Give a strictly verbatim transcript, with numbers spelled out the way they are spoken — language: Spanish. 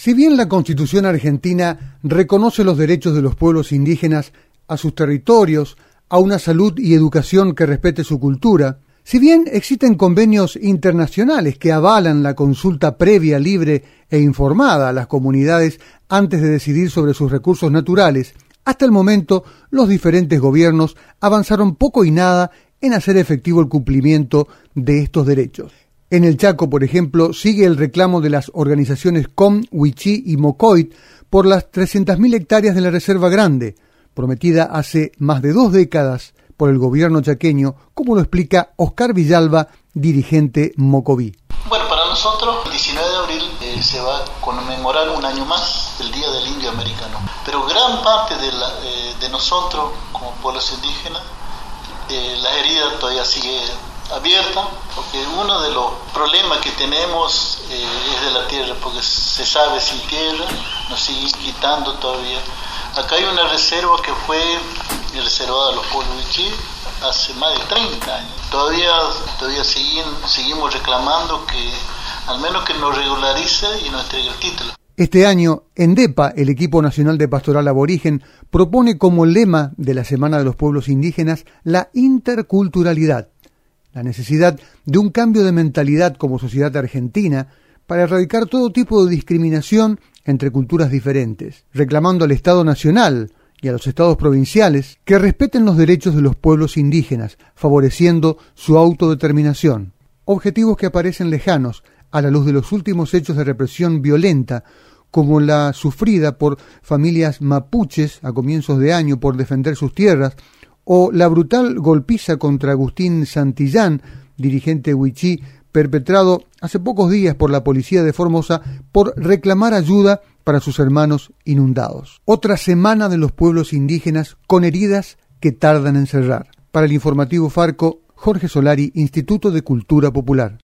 Si bien la Constitución argentina reconoce los derechos de los pueblos indígenas a sus territorios, a una salud y educación que respete su cultura, si bien existen convenios internacionales que avalan la consulta previa, libre e informada a las comunidades antes de decidir sobre sus recursos naturales, hasta el momento los diferentes gobiernos avanzaron poco y nada en hacer efectivo el cumplimiento de estos derechos. En el Chaco, por ejemplo, sigue el reclamo de las organizaciones C O M, Wichí y Mocoit por las trescientas mil hectáreas de la Reserva Grande, prometida hace más de dos décadas por el gobierno chaqueño, como lo explica Oscar Villalba, dirigente mocoví. Bueno, para nosotros el diecinueve de abril eh, se va a conmemorar un año más el Día del Indio Americano, pero gran parte de, la, eh, de nosotros como pueblos indígenas, eh, la herida todavía sigue abierta, porque uno de los problemas que tenemos eh, es de la tierra, porque se sabe sin tierra, nos siguen quitando todavía. Acá hay una reserva que fue reservada a los pueblos wichí hace más de treinta años. Todavía, todavía siguen, seguimos reclamando que al menos que nos regularice y nos entregue el título. Este año, ENDEPA, el Equipo Nacional de Pastoral Aborigen, propone como lema de la Semana de los Pueblos Indígenas la interculturalidad, la necesidad de un cambio de mentalidad como sociedad argentina para erradicar todo tipo de discriminación entre culturas diferentes, reclamando al Estado Nacional y a los estados provinciales que respeten los derechos de los pueblos indígenas, favoreciendo su autodeterminación. Objetivos que aparecen lejanos a la luz de los últimos hechos de represión violenta, como la sufrida por familias mapuches a comienzos de año por defender sus tierras, o la brutal golpiza contra Agustín Santillán, dirigente wichí, perpetrado hace pocos días por la policía de Formosa por reclamar ayuda para sus hermanos inundados. Otra semana de los pueblos indígenas con heridas que tardan en cerrar. Para el informativo Farco, Jorge Solari, Instituto de Cultura Popular.